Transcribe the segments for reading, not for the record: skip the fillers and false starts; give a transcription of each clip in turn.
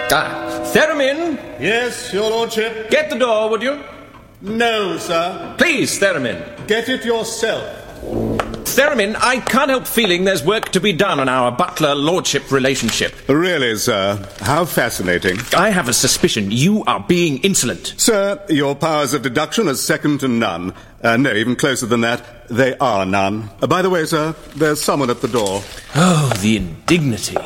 Theremin! Yes, your lordship? Get the door, would you? No, sir. Please, Theremin. Get it yourself. Theremin, I can't help feeling there's work to be done on our butler-lordship relationship. Really, sir? How fascinating. I have a suspicion you are being insolent. Sir, your powers of deduction are second to none. No, even closer than that, they are none. By the way, sir, there's someone at the door. Oh, the indignity.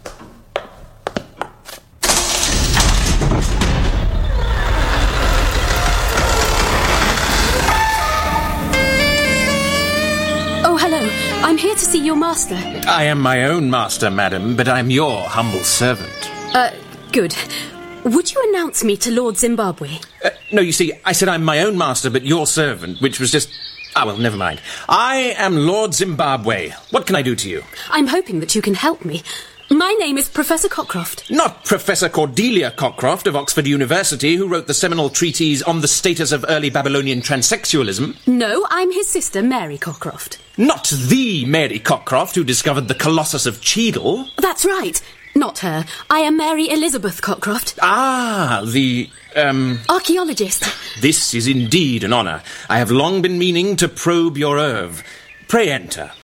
I'm here to see your master. I am my own master, madam, but I'm your humble servant. Good. Would you announce me to Lord Zimbabwe? No, you see, I said I'm my own master, but your servant, which was just... Ah, well, never mind. I am Lord Zimbabwe. What can I do to you? I'm hoping that you can help me. My name is Professor Cockcroft. Not Professor Cordelia Cockcroft of Oxford University, who wrote the seminal treatise on the status of early Babylonian transsexualism. No, I'm his sister, Mary Cockcroft. Not the Mary Cockcroft who discovered the Colossus of Cheadle. That's right. Not her. I am Mary Elizabeth Cockcroft. Ah, the, archaeologist. This is indeed an honour. I have long been meaning to probe your oeuvre. Pray enter.